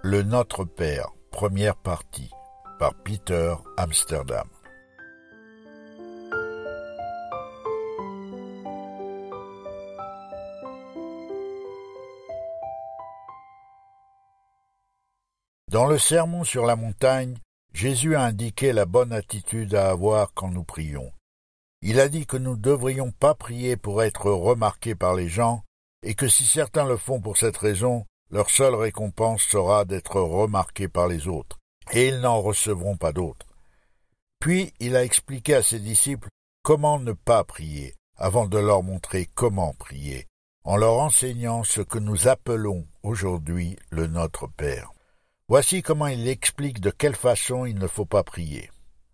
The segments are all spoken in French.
Le Notre Père, première partie, par Peter Amsterdam. Dans le Sermon sur la montagne, Jésus a indiqué la bonne attitude à avoir quand nous prions. Il a dit que nous ne devrions pas prier pour être remarqués par les gens et que si certains le font pour cette raison, leur seule récompense sera d'être remarqués par les autres, et ils n'en recevront pas d'autres. Puis il a expliqué à ses disciples comment ne pas prier, avant de leur montrer comment prier, en leur enseignant ce que nous appelons aujourd'hui le Notre Père. Voici comment il explique de quelle façon il ne faut pas prier.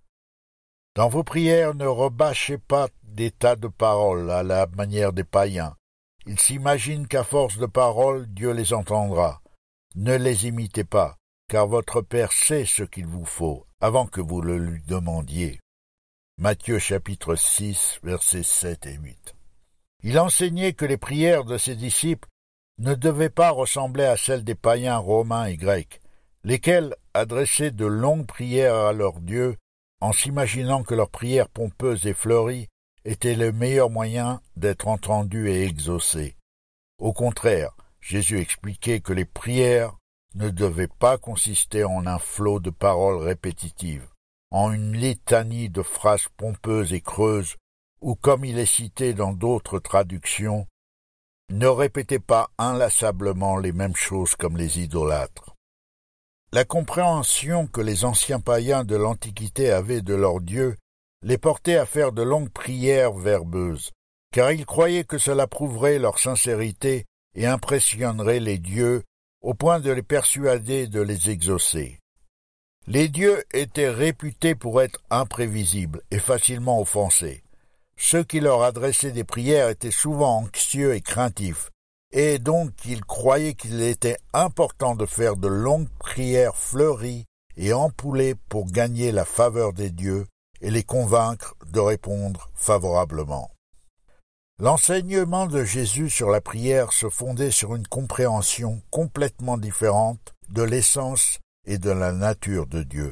Dans vos prières, ne rebâchez pas des tas de paroles à la manière des païens. Ils s'imaginent qu'à force de paroles, Dieu les entendra. Ne les imitez pas, car votre Père sait ce qu'il vous faut, avant que vous le lui demandiez. Matthieu chapitre 6, versets 7 et 8. Il enseignait que les prières de ses disciples ne devaient pas ressembler à celles des païens romains et grecs, lesquels adressaient de longues prières à leur Dieu, en s'imaginant que leurs prières pompeuses et fleuries était le meilleur moyen d'être entendu et exaucé. Au contraire, Jésus expliquait que les prières ne devaient pas consister en un flot de paroles répétitives, en une litanie de phrases pompeuses et creuses, ou comme il est cité dans d'autres traductions, ne répétez pas inlassablement les mêmes choses comme les idolâtres. La compréhension que les anciens païens de l'Antiquité avaient de leur Dieu les portait à faire de longues prières verbeuses, car ils croyaient que cela prouverait leur sincérité et impressionnerait les dieux au point de les persuader de les exaucer. Les dieux étaient réputés pour être imprévisibles et facilement offensés. Ceux qui leur adressaient des prières étaient souvent anxieux et craintifs, et donc ils croyaient qu'il était important de faire de longues prières fleuries et ampoulées pour gagner la faveur des dieux et les convaincre de répondre favorablement. L'enseignement de Jésus sur la prière se fondait sur une compréhension complètement différente de l'essence et de la nature de Dieu.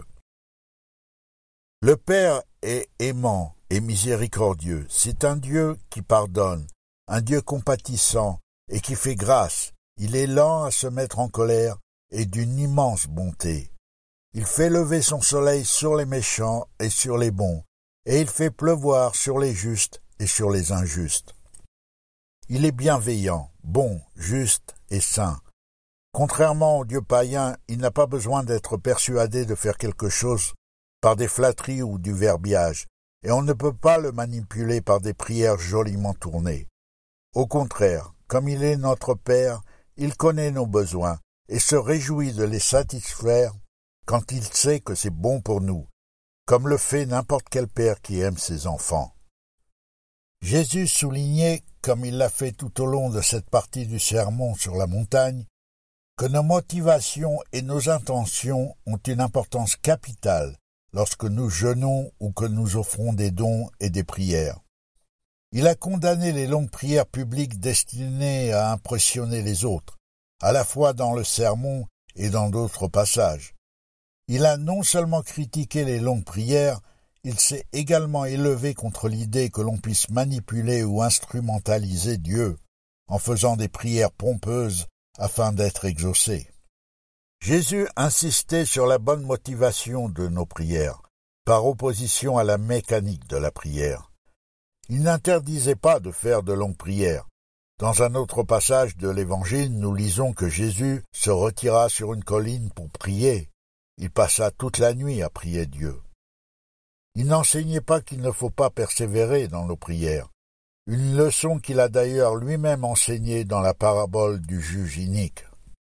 Le Père est aimant et miséricordieux. C'est un Dieu qui pardonne, un Dieu compatissant et qui fait grâce. Il est lent à se mettre en colère et d'une immense bonté. Il fait lever son soleil sur les méchants et sur les bons, et il fait pleuvoir sur les justes et sur les injustes. Il est bienveillant, bon, juste et saint. Contrairement au Dieu païen, il n'a pas besoin d'être persuadé de faire quelque chose par des flatteries ou du verbiage, et on ne peut pas le manipuler par des prières joliment tournées. Au contraire, comme il est notre Père, il connaît nos besoins et se réjouit de les satisfaire quand il sait que c'est bon pour nous, comme le fait n'importe quel père qui aime ses enfants. Jésus soulignait, comme il l'a fait tout au long de cette partie du Sermon sur la montagne, que nos motivations et nos intentions ont une importance capitale lorsque nous jeûnons ou que nous offrons des dons et des prières. Il a condamné les longues prières publiques destinées à impressionner les autres, à la fois dans le Sermon et dans d'autres passages. Il a non seulement critiqué les longues prières, il s'est également élevé contre l'idée que l'on puisse manipuler ou instrumentaliser Dieu en faisant des prières pompeuses afin d'être exaucé. Jésus insistait sur la bonne motivation de nos prières, par opposition à la mécanique de la prière. Il n'interdisait pas de faire de longues prières. Dans un autre passage de l'Évangile, nous lisons que Jésus se retira sur une colline pour prier. Il passa toute la nuit à prier Dieu. Il n'enseignait pas qu'il ne faut pas persévérer dans nos prières, une leçon qu'il a d'ailleurs lui-même enseignée dans la parabole du juge inique.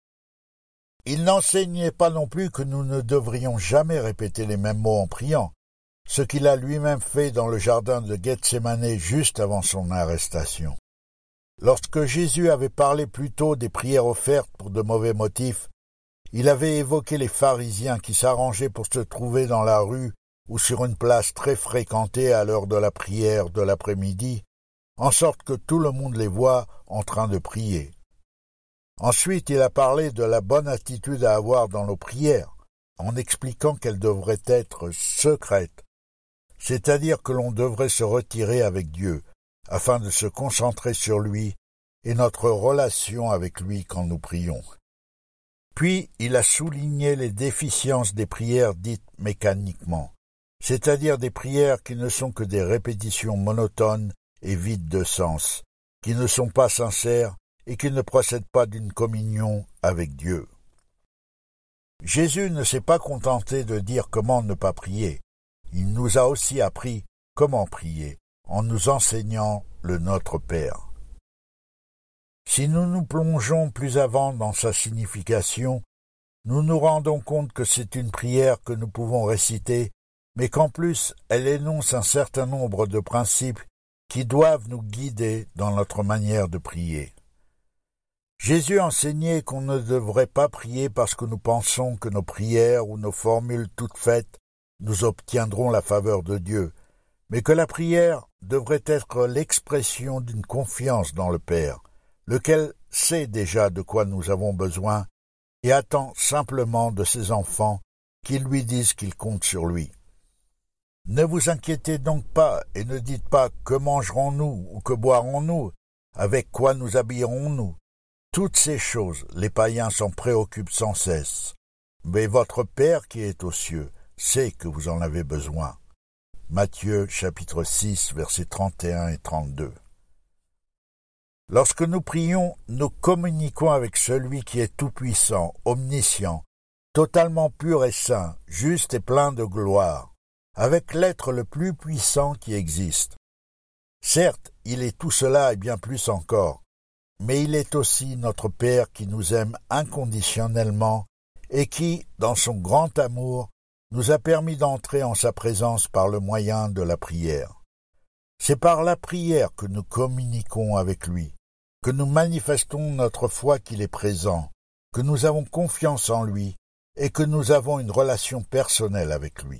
Il n'enseignait pas non plus que nous ne devrions jamais répéter les mêmes mots en priant, ce qu'il a lui-même fait dans le jardin de Gethsémanée juste avant son arrestation. Lorsque Jésus avait parlé plus tôt des prières offertes pour de mauvais motifs, il avait évoqué les pharisiens qui s'arrangeaient pour se trouver dans la rue ou sur une place très fréquentée à l'heure de la prière de l'après-midi, en sorte que tout le monde les voit en train de prier. Ensuite, il a parlé de la bonne attitude à avoir dans nos prières, en expliquant qu'elles devraient être secrètes, c'est-à-dire que l'on devrait se retirer avec Dieu, afin de se concentrer sur lui et notre relation avec lui quand nous prions. Puis, il a souligné les déficiences des prières dites mécaniquement, c'est-à-dire des prières qui ne sont que des répétitions monotones et vides de sens, qui ne sont pas sincères et qui ne procèdent pas d'une communion avec Dieu. Jésus ne s'est pas contenté de dire comment ne pas prier. Il nous a aussi appris comment prier, en nous enseignant le Notre Père. Si nous nous plongeons plus avant dans sa signification, nous nous rendons compte que c'est une prière que nous pouvons réciter, mais qu'en plus elle énonce un certain nombre de principes qui doivent nous guider dans notre manière de prier. Jésus enseignait qu'on ne devrait pas prier parce que nous pensons que nos prières ou nos formules toutes faites nous obtiendront la faveur de Dieu, mais que la prière devrait être l'expression d'une confiance dans le Père, lequel sait déjà de quoi nous avons besoin et attend simplement de ses enfants qu'ils lui disent qu'ils comptent sur lui. Ne vous inquiétez donc pas et ne dites pas « que mangerons-nous » ou « que boirons-nous » ?»« avec quoi nous habillerons-nous » Toutes ces choses, les païens s'en préoccupent sans cesse. Mais votre Père qui est aux cieux sait que vous en avez besoin. Matthieu chapitre 6, versets 31 et 32. Lorsque nous prions, nous communiquons avec celui qui est tout-puissant, omniscient, totalement pur et saint, juste et plein de gloire, avec l'être le plus puissant qui existe. Certes, il est tout cela et bien plus encore, mais il est aussi notre Père qui nous aime inconditionnellement et qui, dans son grand amour, nous a permis d'entrer en sa présence par le moyen de la prière. C'est par la prière que nous communiquons avec lui, que nous manifestons notre foi qu'il est présent, que nous avons confiance en lui et que nous avons une relation personnelle avec lui.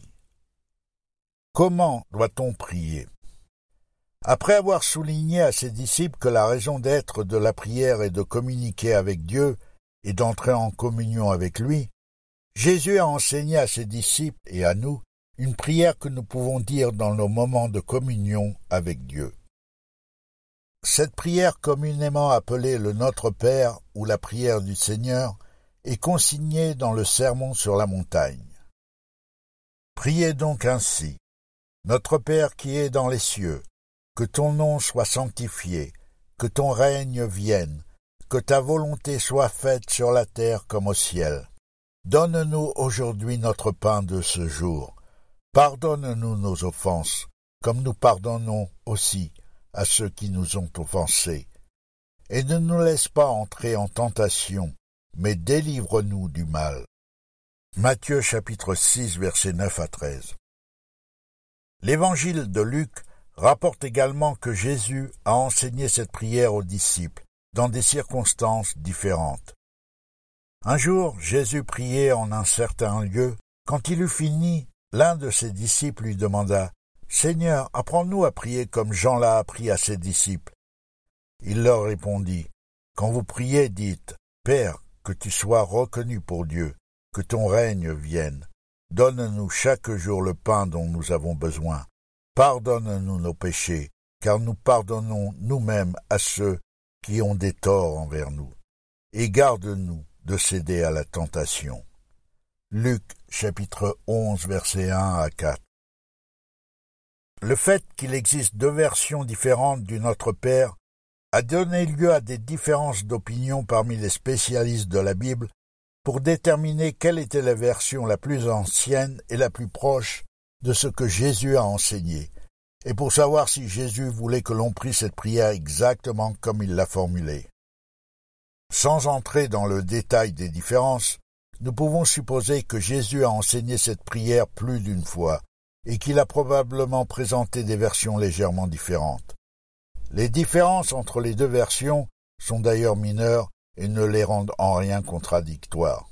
Comment doit-on prier ? Après avoir souligné à ses disciples que la raison d'être de la prière est de communiquer avec Dieu et d'entrer en communion avec lui, Jésus a enseigné à ses disciples et à nous une prière que nous pouvons dire dans nos moments de communion avec Dieu. Cette prière communément appelée le Notre Père ou la prière du Seigneur est consignée dans le Sermon sur la montagne. Priez donc ainsi. Notre Père qui es dans les cieux, que ton nom soit sanctifié, que ton règne vienne, que ta volonté soit faite sur la terre comme au ciel. Donne-nous aujourd'hui notre pain de ce jour. Pardonne-nous nos offenses, comme nous pardonnons aussi à ceux qui nous ont offensés. Et ne nous laisse pas entrer en tentation, mais délivre-nous du mal. Matthieu chapitre 6, versets 9 à 13. L'évangile de Luc rapporte également que Jésus a enseigné cette prière aux disciples, dans des circonstances différentes. Un jour, Jésus priait en un certain lieu. Quand il eut fini, l'un de ses disciples lui demanda « Seigneur, apprends-nous à prier comme Jean l'a appris à ses disciples. » Il leur répondit « Quand vous priez, dites « Père, que tu sois reconnu pour Dieu, que ton règne vienne. Donne-nous chaque jour le pain dont nous avons besoin. Pardonne-nous nos péchés, car nous pardonnons nous-mêmes à ceux qui ont des torts envers nous. Et garde-nous de céder à la tentation. » Luc chapitre 11 versets 1 à 4. Le fait qu'il existe deux versions différentes du Notre Père a donné lieu à des différences d'opinion parmi les spécialistes de la Bible pour déterminer quelle était la version la plus ancienne et la plus proche de ce que Jésus a enseigné, et pour savoir si Jésus voulait que l'on prie cette prière exactement comme il l'a formulée. Sans entrer dans le détail des différences, nous pouvons supposer que Jésus a enseigné cette prière plus d'une fois et qu'il a probablement présenté des versions légèrement différentes. Les différences entre les deux versions sont d'ailleurs mineures et ne les rendent en rien contradictoires.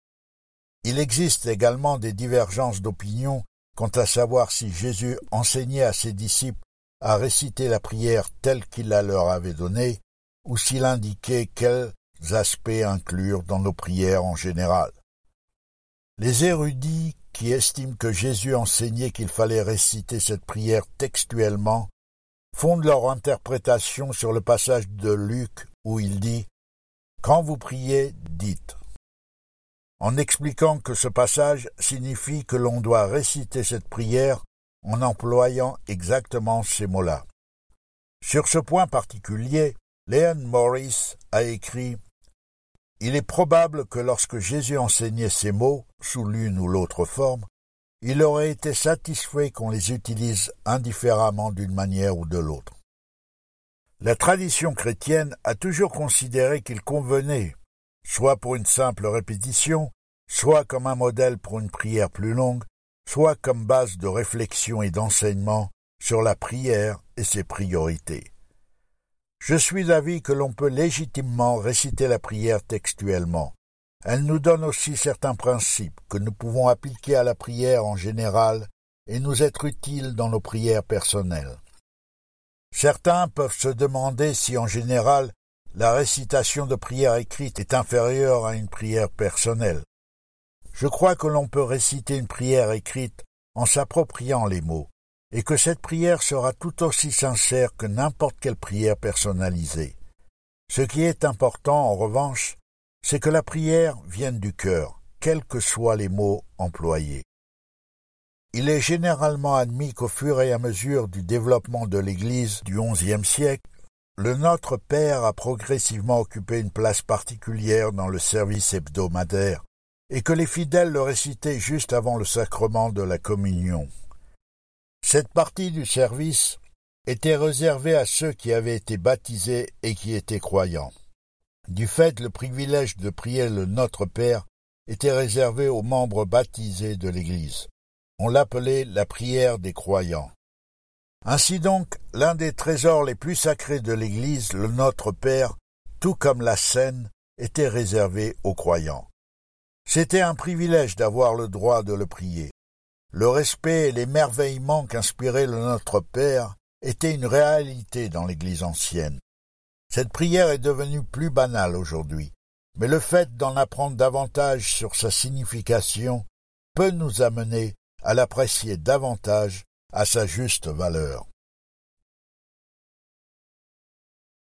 Il existe également des divergences d'opinion quant à savoir si Jésus enseignait à ses disciples à réciter la prière telle qu'il la leur avait donnée ou s'il indiquait quelle aspects à inclure dans nos prières en général. Les érudits qui estiment que Jésus enseignait qu'il fallait réciter cette prière textuellement fondent leur interprétation sur le passage de Luc où il dit « Quand vous priez, dites », en expliquant que ce passage signifie que l'on doit réciter cette prière en employant exactement ces mots-là. Sur ce point particulier, Leon Morris a écrit « Il est probable que lorsque Jésus enseignait ces mots, sous l'une ou l'autre forme, il aurait été satisfait qu'on les utilise indifféremment d'une manière ou de l'autre. » La tradition chrétienne a toujours considéré qu'il convenait, soit pour une simple répétition, soit comme un modèle pour une prière plus longue, soit comme base de réflexion et d'enseignement sur la prière et ses priorités. Je suis d'avis que l'on peut légitimement réciter la prière textuellement. Elle nous donne aussi certains principes que nous pouvons appliquer à la prière en général et nous être utiles dans nos prières personnelles. Certains peuvent se demander si en général la récitation de prière écrite est inférieure à une prière personnelle. Je crois que l'on peut réciter une prière écrite en s'appropriant les mots, et que cette prière sera tout aussi sincère que n'importe quelle prière personnalisée. Ce qui est important, en revanche, c'est que la prière vienne du cœur, quels que soient les mots employés. Il est généralement admis qu'au fur et à mesure du développement de l'Église du XIe siècle, le Notre Père a progressivement occupé une place particulière dans le service hebdomadaire, et que les fidèles le récitaient juste avant le sacrement de la communion. Cette partie du service était réservée à ceux qui avaient été baptisés et qui étaient croyants. Du fait, le privilège de prier le Notre Père était réservé aux membres baptisés de l'Église. On l'appelait la prière des croyants. Ainsi donc, l'un des trésors les plus sacrés de l'Église, le Notre Père, tout comme la Seine, était réservé aux croyants. C'était un privilège d'avoir le droit de le prier. Le respect et l'émerveillement qu'inspirait le Notre Père étaient une réalité dans l'Église ancienne. Cette prière est devenue plus banale aujourd'hui, mais le fait d'en apprendre davantage sur sa signification peut nous amener à l'apprécier davantage à sa juste valeur.